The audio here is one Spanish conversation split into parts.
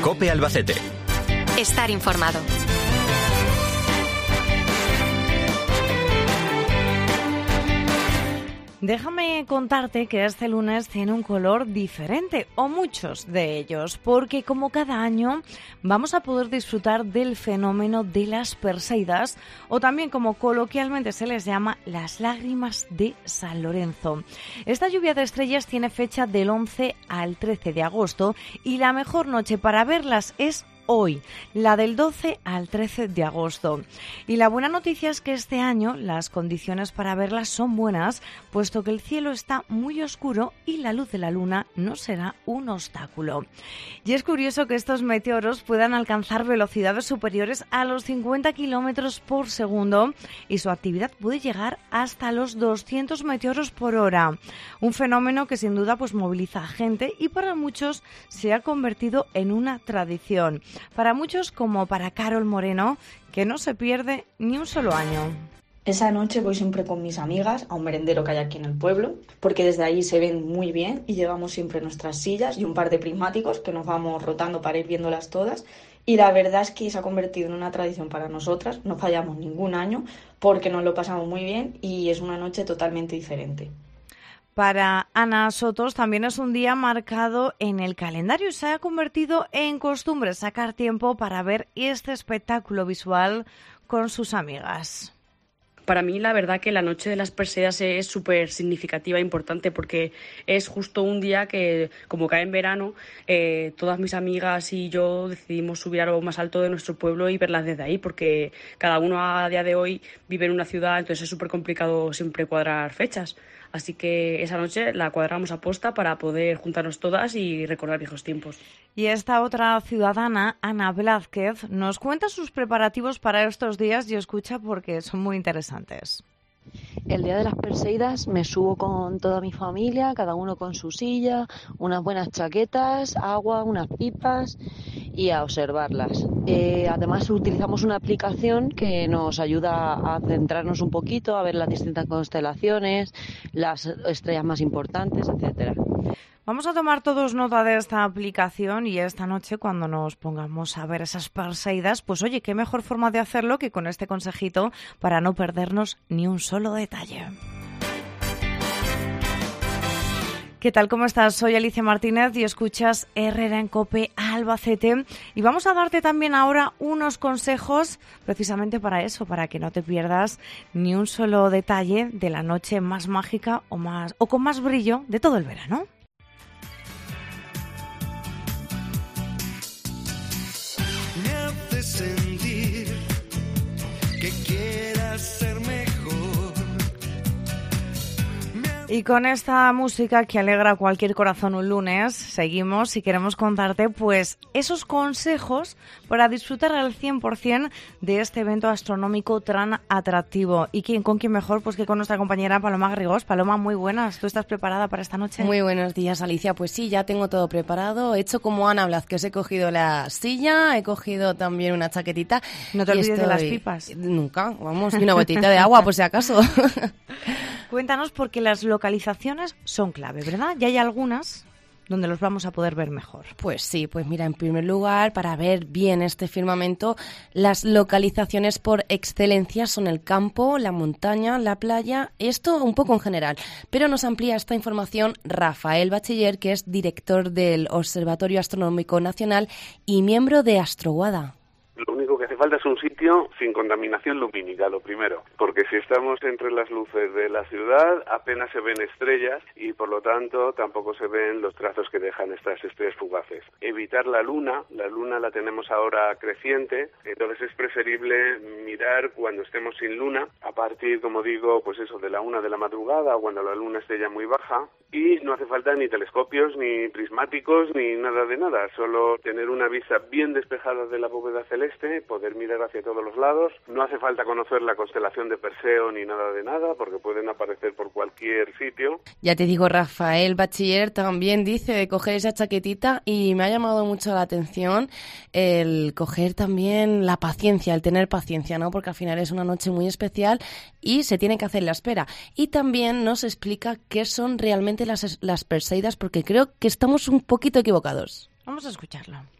COPE Albacete. Estar informado. Déjame contarte que este lunes tiene un color diferente, o muchos de ellos, porque como cada año vamos a poder disfrutar del fenómeno de las Perseidas, o también como coloquialmente se les llama, las lágrimas de San Lorenzo. Esta lluvia de estrellas tiene fecha del 11 al 13 de agosto y la mejor noche para verlas es hoy, la del 12 al 13 de agosto. Y la buena noticia es que este año las condiciones para verlas son buenas, puesto que el cielo está muy oscuro y la luz de la luna no será un obstáculo. Y es curioso que estos meteoros puedan alcanzar velocidades superiores a los 50 kilómetros por segundo y su actividad puede llegar hasta los 200 meteoros por hora. Un fenómeno que sin duda pues moviliza a gente y para muchos se ha convertido en una tradición. Para muchos, como para Carol Moreno, que no se pierde ni un solo año. Esa noche voy siempre con mis amigas a un merendero que hay aquí en el pueblo, porque desde ahí se ven muy bien y llevamos siempre nuestras sillas y un par de prismáticos que nos vamos rotando para ir viéndolas todas. Y la verdad es que se ha convertido en una tradición para nosotras, no fallamos ningún año porque nos lo pasamos muy bien y es una noche totalmente diferente. Para Ana Sotos también es un día marcado en el calendario y se ha convertido en costumbre sacar tiempo para ver este espectáculo visual con sus amigas. Para mí, la verdad que la noche de las Perseidas es súper significativa e importante porque es justo un día que, como cae en verano, todas mis amigas y yo decidimos subir a lo más alto de nuestro pueblo y verlas desde ahí, porque cada uno a día de hoy vive en una ciudad, entonces es súper complicado siempre cuadrar fechas. Así que esa noche la cuadramos a posta para poder juntarnos todas y recordar viejos tiempos. Y esta otra ciudadana, Ana Blázquez, nos cuenta sus preparativos para estos días y escucha porque son muy interesantes. El día de las Perseidas me subo con toda mi familia, cada uno con su silla, unas buenas chaquetas, agua, unas pipas y a observarlas. Además utilizamos una aplicación que nos ayuda a centrarnos un poquito, a ver las distintas constelaciones, las estrellas más importantes, etcétera. Vamos a tomar todos nota de esta aplicación y esta noche cuando nos pongamos a ver esas Perseidas, pues oye, qué mejor forma de hacerlo que con este consejito para no perdernos ni un solo detalle. ¿Qué tal? ¿Cómo estás? Soy Alicia Martínez y escuchas Herrera en COPE Albacete y vamos a darte también ahora unos consejos precisamente para eso, para que no te pierdas ni un solo detalle de la noche más mágica o con más brillo de todo el verano. Sentir que quieras ser mejor. Y con esta música que alegra cualquier corazón un lunes, seguimos y queremos contarte pues esos consejos para disfrutar al 100% de este evento astronómico tan atractivo. ¿Y con quién mejor? Pues que con nuestra compañera Paloma Garrigós. Paloma, muy buenas. ¿Tú estás preparada para esta noche? Muy buenos días, Alicia. Pues sí, ya tengo todo preparado. He hecho como Ana Blázquez, he cogido la silla, he cogido también una chaquetita. No te olvides de las pipas. Nunca, vamos, y una botellita de agua por si acaso. Cuéntanos, porque las localizaciones son clave, ¿verdad? Y hay algunas donde los vamos a poder ver mejor. Pues sí, pues mira, en primer lugar, para ver bien este firmamento, las localizaciones por excelencia son el campo, la montaña, la playa, esto un poco en general. Pero nos amplía esta información Rafael Bachiller, que es director del Observatorio Astronómico Nacional y miembro de Astroguada. Lo único que hace falta es un sitio sin contaminación lumínica, lo primero, porque si estamos entre las luces de la ciudad apenas se ven estrellas y por lo tanto tampoco se ven los trazos que dejan estas estrellas fugaces. Evitar la luna la tenemos ahora creciente, entonces es preferible mirar cuando estemos sin luna, a partir, como digo, pues eso, de la 1 de la madrugada o cuando la luna esté ya muy baja, y no hace falta ni telescopios, ni prismáticos, ni nada de nada, solo tener una vista bien despejada de la bóveda celeste, poder mirar hacia todos los lados. No hace falta conocer la constelación de Perseo ni nada de nada, porque pueden aparecer por cualquier sitio. Ya te digo, Rafael Bachiller también dice de coger esa chaquetita y me ha llamado mucho la atención el coger también la paciencia, el tener paciencia, ¿no? Porque al final es una noche muy especial y se tiene que hacer la espera. Y también nos explica qué son realmente las Perseidas, porque creo que estamos un poquito equivocados. Vamos a escucharlo.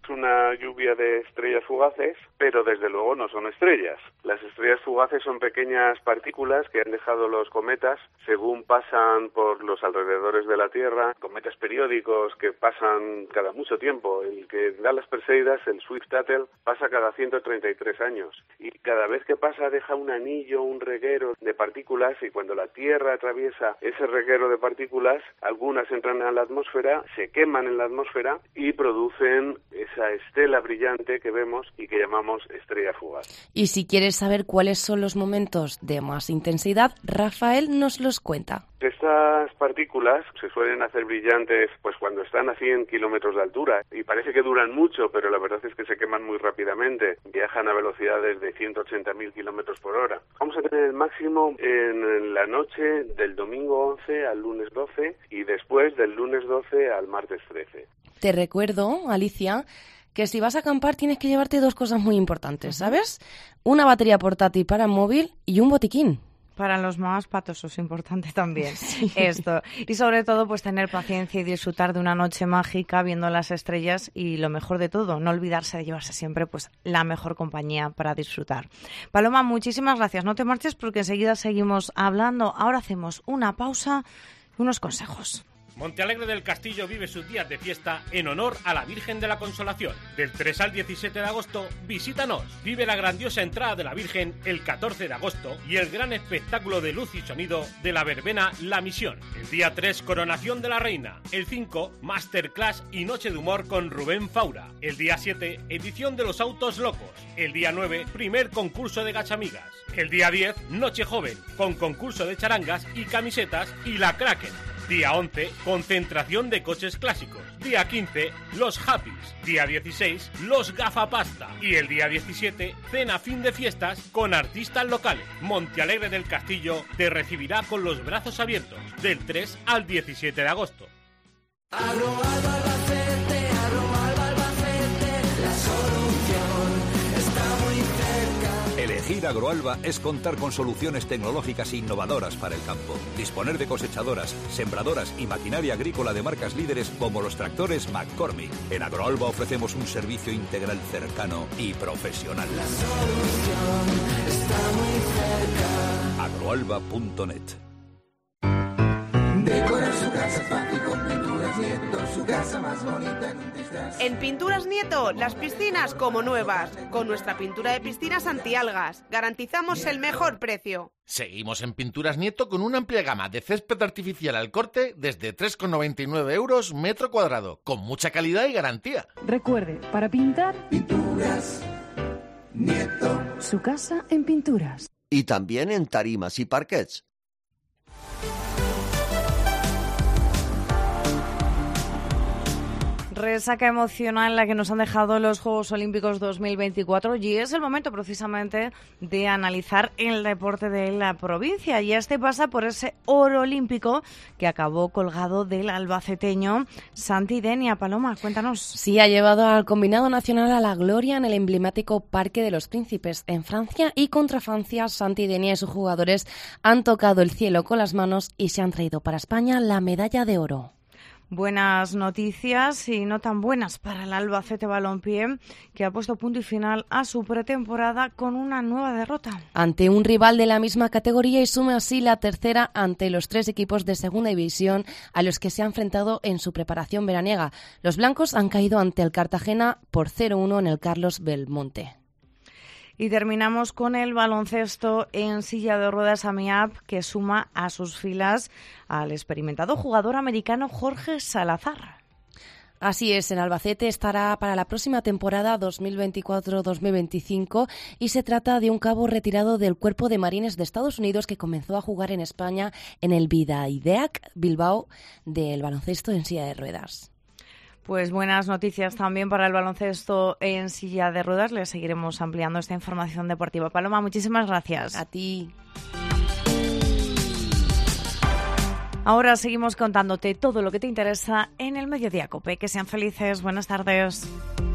Es una lluvia de estrellas fugaces, pero desde luego no son estrellas. Las estrellas fugaces son pequeñas partículas que han dejado los cometas según pasan por los alrededores de la Tierra, cometas periódicos que pasan cada mucho tiempo. El que da las Perseidas, el Swift-Tuttle, pasa cada 133 años. Y cada vez que pasa deja un anillo, un reguero de partículas, y cuando la Tierra atraviesa ese reguero de partículas, algunas entran a la atmósfera, se queman en la atmósfera y producen esa estela brillante que vemos y que llamamos estrella fugaz. Y si quieres saber cuáles son los momentos de más intensidad, Rafael nos los cuenta. Estas partículas se suelen hacer brillantes pues cuando están a 100 kilómetros de altura y parece que duran mucho, pero la verdad es que se queman muy rápidamente. Viajan a velocidades de 180.000 kilómetros por hora. Vamos a tener el máximo en la noche del domingo 11 al lunes 12 y después del lunes 12 al martes 13. Te recuerdo, Alicia, que si vas a acampar tienes que llevarte dos cosas muy importantes, ¿sabes? Una batería portátil para el móvil y un botiquín. Para los más patosos, importante también esto. Y sobre todo, pues tener paciencia y disfrutar de una noche mágica viendo las estrellas y lo mejor de todo, no olvidarse de llevarse siempre pues la mejor compañía para disfrutar. Paloma, muchísimas gracias. No te marches porque enseguida seguimos hablando. Ahora hacemos una pausa y unos consejos. Montealegre del Castillo vive sus días de fiesta en honor a la Virgen de la Consolación. Del 3 al 17 de agosto, visítanos. Vive la grandiosa entrada de la Virgen el 14 de agosto y el gran espectáculo de luz y sonido de la verbena La Misión. El día 3, coronación de la Reina. El 5, masterclass y noche de humor con Rubén Faura. El día 7, edición de los autos locos. El día 9, primer concurso de gachamigas. El día 10, noche joven, con concurso de charangas y camisetas y la Kraken. Día 11, concentración de coches clásicos. Día 15, los Happys. Día 16, los Gafapasta. Y el día 17, cena fin de fiestas con artistas locales. Montealegre del Castillo te recibirá con los brazos abiertos del 3 al 17 de agosto. Agroalba Albacete, Agroalba Albacete, la solución está muy cerca. Elegir Agroalba es contar con soluciones tecnológicas innovadoras para el campo. Disponer de cosechadoras, sembradoras y maquinaria agrícola de marcas líderes como los tractores McCormick. En Agroalba ofrecemos un servicio integral cercano y profesional. La solución está muy cerca. Agroalba.net. Decora su casa fácil con Pinturas Nieto, su casa más bonita en un disfraz. En Pinturas Nieto, las piscinas como nuevas. Con nuestra pintura de piscinas antialgas. Garantizamos el mejor precio. Seguimos en Pinturas Nieto con una amplia gama de césped artificial al corte desde 3,99 euros metro cuadrado, con mucha calidad y garantía. Recuerde, para pintar, Pinturas Nieto. Su casa en pinturas. Y también en tarimas y parquets. Resaca emocional la que nos han dejado los Juegos Olímpicos 2024 y es el momento precisamente de analizar el deporte de la provincia y este pasa por ese oro olímpico que acabó colgado del albaceteño Santi Denia. Paloma, cuéntanos. Sí, ha llevado al combinado nacional a la gloria en el emblemático Parque de los Príncipes en Francia y contra Francia. Santi Denia y sus jugadores han tocado el cielo con las manos y se han traído para España la medalla de oro. Buenas noticias y no tan buenas para el Albacete Balompié, que ha puesto punto y final a su pretemporada con una nueva derrota. Ante un rival de la misma categoría y suma así la tercera ante los tres equipos de segunda división a los que se ha enfrentado en su preparación veraniega. Los blancos han caído ante el Cartagena por 0-1 en el Carlos Belmonte. Y terminamos con el baloncesto en silla de ruedas AMIAP, que suma a sus filas al experimentado jugador americano Jorge Salazar. Así es, en Albacete estará para la próxima temporada 2024-2025 y se trata de un cabo retirado del Cuerpo de Marines de Estados Unidos que comenzó a jugar en España en el Bidaideac Bilbao del baloncesto en silla de ruedas. Pues buenas noticias también para el baloncesto en silla de ruedas. Les seguiremos ampliando esta información deportiva. Paloma, muchísimas gracias. A ti. Ahora seguimos contándote todo lo que te interesa en el Mediodía COPE. Que sean felices. Buenas tardes.